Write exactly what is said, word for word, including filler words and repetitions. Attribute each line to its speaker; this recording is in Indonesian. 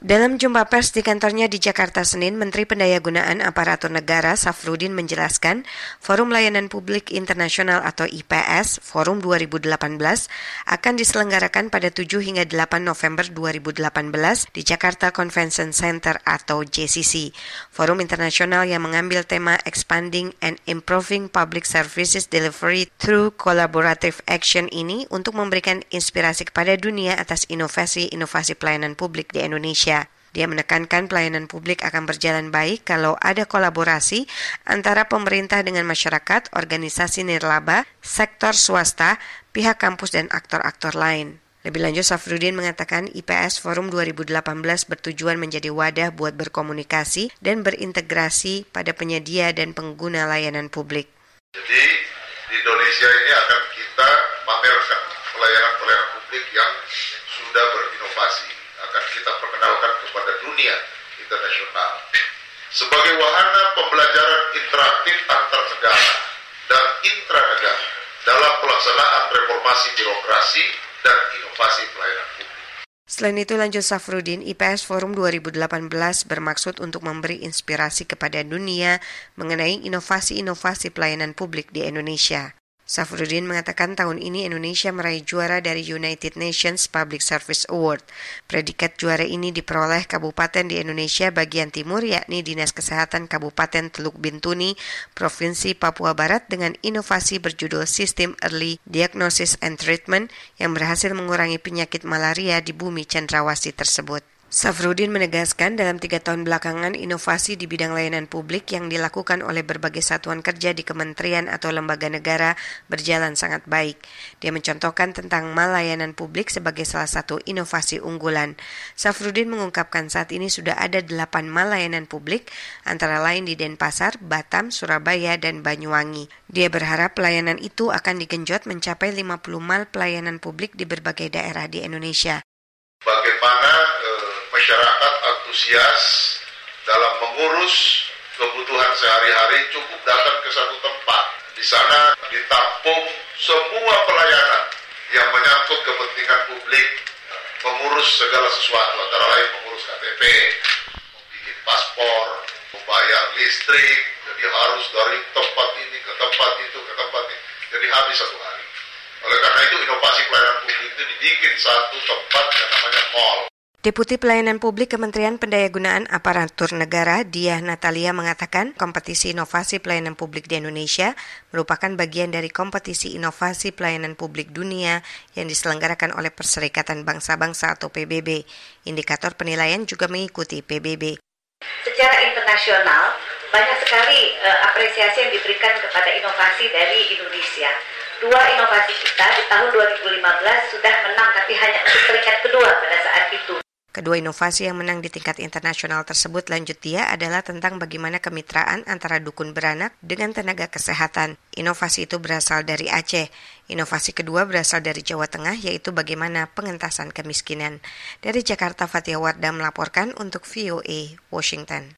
Speaker 1: Dalam jumpa pers di kantornya di Jakarta Senin, Menteri Pendayagunaan Aparatur Negara Safrudin menjelaskan Forum Layanan Publik Internasional atau I P S Forum dua ribu delapan belas akan diselenggarakan pada tujuh hingga delapan November dua ribu delapan belas di Jakarta Convention Center atau J C C. Forum internasional yang mengambil tema Expanding and Improving Public Services Delivery Through Collaborative Action ini untuk memberikan inspirasi kepada dunia atas inovasi-inovasi pelayanan publik di Indonesia. Dia menekankan pelayanan publik akan berjalan baik kalau ada kolaborasi antara pemerintah dengan masyarakat, organisasi nirlaba, sektor swasta, pihak kampus, dan aktor-aktor lain. Lebih lanjut, Safrudin mengatakan I P S Forum dua ribu delapan belas bertujuan menjadi wadah buat berkomunikasi dan berintegrasi pada penyedia dan pengguna layanan publik.
Speaker 2: Jadi di Indonesia ini akan kita pamerkan pelayanan-pelayanan publik yang sudah berinovasi. Akan kita perkenalkan kepada dunia internasional sebagai wahana pembelajaran interaktif antar negara dan intranegara dalam pelaksanaan reformasi birokrasi dan inovasi pelayanan publik.
Speaker 1: Selain itu, lanjut Safrudin, I P S Forum dua ribu delapan belas bermaksud untuk memberi inspirasi kepada dunia mengenai inovasi-inovasi pelayanan publik di Indonesia. Safrudin mengatakan tahun ini Indonesia meraih juara dari United Nations Public Service Award. Predikat juara ini diperoleh kabupaten di Indonesia bagian timur, yakni Dinas Kesehatan Kabupaten Teluk Bintuni, Provinsi Papua Barat, dengan inovasi berjudul Sistem Early Diagnosis and Treatment yang berhasil mengurangi penyakit malaria di bumi cendrawasih tersebut. Safrudin menegaskan dalam tiga tahun belakangan inovasi di bidang layanan publik yang dilakukan oleh berbagai satuan kerja di kementerian atau lembaga negara berjalan sangat baik. Dia mencontohkan tentang mal layanan publik sebagai salah satu inovasi unggulan. Safrudin mengungkapkan saat ini sudah ada delapan mal layanan publik, antara lain di Denpasar, Batam, Surabaya, dan Banyuwangi. Dia berharap pelayanan itu akan digenjot mencapai lima puluh mal pelayanan publik di berbagai daerah di Indonesia.
Speaker 2: Bagaimana eh, masyarakat antusias dalam mengurus kebutuhan sehari-hari cukup datang ke satu tempat. Di sana ditampung semua pelayanan yang menyangkut kepentingan publik, mengurus segala sesuatu, antara lain mengurus K T P, membuat paspor, membayar listrik, jadi harus dari tempat ini ke tempat itu ke tempat ini, jadi habis satu hari. Oleh karena itu inovasi pelayanan publik itu dibikin satu tempat yang namanya mall.
Speaker 1: Deputi Pelayanan Publik Kementerian Pendayagunaan Aparatur Negara, Diah Natalia, mengatakan kompetisi inovasi pelayanan publik di Indonesia merupakan bagian dari kompetisi inovasi pelayanan publik dunia yang diselenggarakan oleh Perserikatan Bangsa-Bangsa atau P B B. Indikator penilaian juga mengikuti P B B.
Speaker 3: Secara internasional, banyak sekali uh, apresiasi yang diberikan kepada inovasi dari Indonesia. Dua inovasi kita di tahun dua ribu lima belas sudah menang, tapi hanya untuk peringkat kedua pada saat itu.
Speaker 1: Kedua inovasi yang menang di tingkat internasional tersebut, lanjut dia, adalah tentang bagaimana kemitraan antara dukun beranak dengan tenaga kesehatan. Inovasi itu berasal dari Aceh. Inovasi kedua berasal dari Jawa Tengah, yaitu bagaimana pengentasan kemiskinan. Dari Jakarta, Fatia Wardah melaporkan untuk V O A Washington.